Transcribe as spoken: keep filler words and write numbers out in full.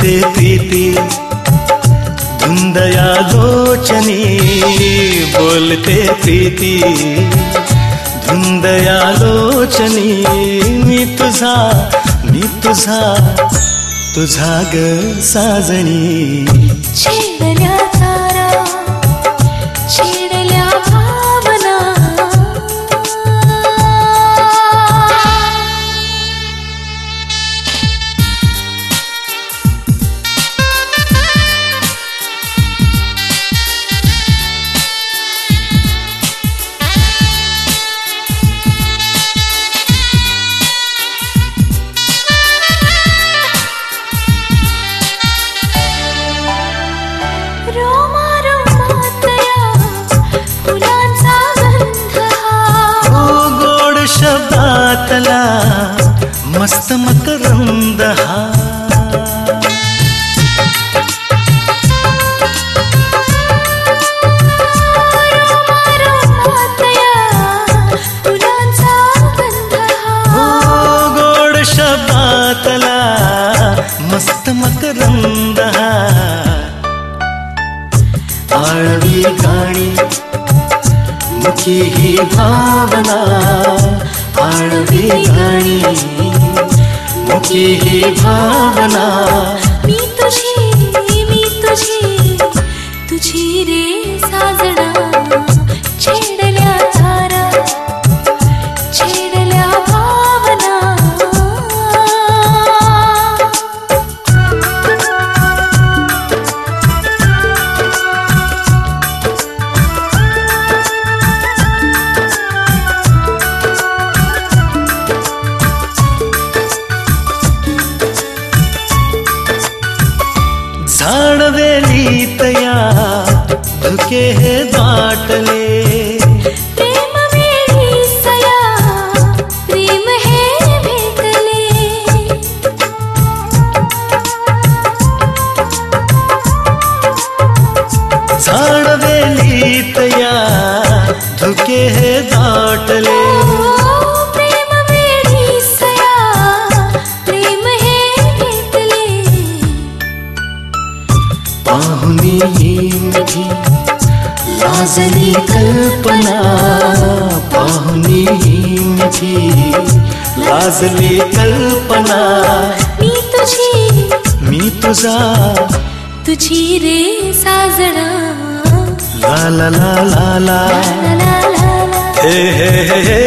बोलते प्रीती धुंदया लोचनी, बोलते प्रीती धुंदया लोचनी, मी तुझा मी तुझा तुझा ग साजणी. छेडल्या तारा छेडल्या भावना, शब्दातला मस्त मकरंद हा. गोड शब्दातला मस्त मकरंद हा. आळवी गाणी मुखी ही भावना, आळवी गाणी मुखी ही भावना. मी तुझी मी तुझी तुझी रे साजना. छेडल्या तारा छेडल्या भावना, झाडवेलीतया धुके हे दाटले, प्रेम वेळीसया प्रेम हे भेटले. झाडवेलीतया धुके हे दाटले, प्रेम वेळीसया प्रेम हे भेटले. पाहुनी ही मिठी लाजली कल्पना, पाहुनी ही मिठी लाजली कल्पना. मी तुझी मी तुझा तुझी रे साजना. ला ला ला ला ला ला ला ला ला. हे हे हे